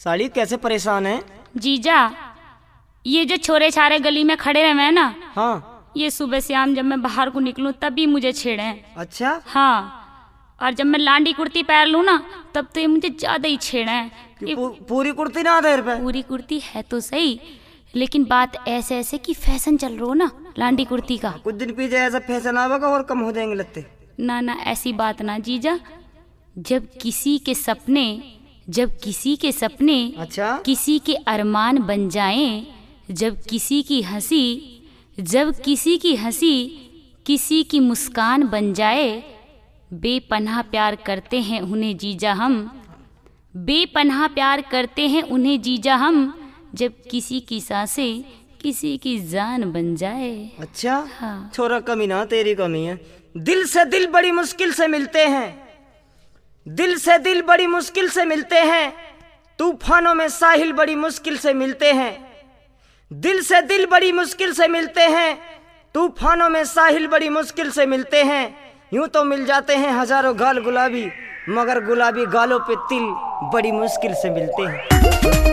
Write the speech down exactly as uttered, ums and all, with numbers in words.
साली कैसे परेशान है? जीजा, ये जो छोरे छारे गली में खड़े रहे हैं ना, हाँ। ये सुबह शाम जब मैं बाहर को निकलूं तभी मुझे छेड़े हैं। अच्छा। हाँ, और जब मैं लांडी कुर्ती पहन लूं ना तब तो ये मुझे ज्यादा ही छेड़े हैं। पू, पूरी कुर्ती ना देर पे? पूरी कुर्ती है तो सही, लेकिन बात ऐसे ऐसे कि फैशन चल रहा हो ना लांडी कुर्ती का। कुछ दिन पीछे ऐसा फैशन आवेगा और कम हो जाएंगे लत्ते। ना ना ऐसी बात ना जीजा, जब किसी के सपने जब किसी के सपने अच्छा किसी के अरमान बन जाएं, जब किसी की हंसी जब किसी की हंसी किसी की मुस्कान बन जाए, बेपनाह प्यार करते हैं उन्हें जीजा हम, बेपनाह प्यार करते हैं उन्हें जीजा हम, जब किसी की सांसें किसी की जान बन जाए। अच्छा। हाँ। छोरा कमी ना तेरी कमी है। दिल से दिल बड़ी मुश्किल से मिलते हैं, दिल से दिल बड़ी मुश्किल से मिलते हैं, तूफानों में साहिल बड़ी मुश्किल से मिलते हैं, दिल से दिल बड़ी मुश्किल से मिलते हैं, तूफानों में साहिल बड़ी मुश्किल से मिलते हैं। यूं तो मिल जाते हैं हजारों गाल गुलाबी, मगर गुलाबी गालों पे तिल बड़ी मुश्किल से मिलते हैं।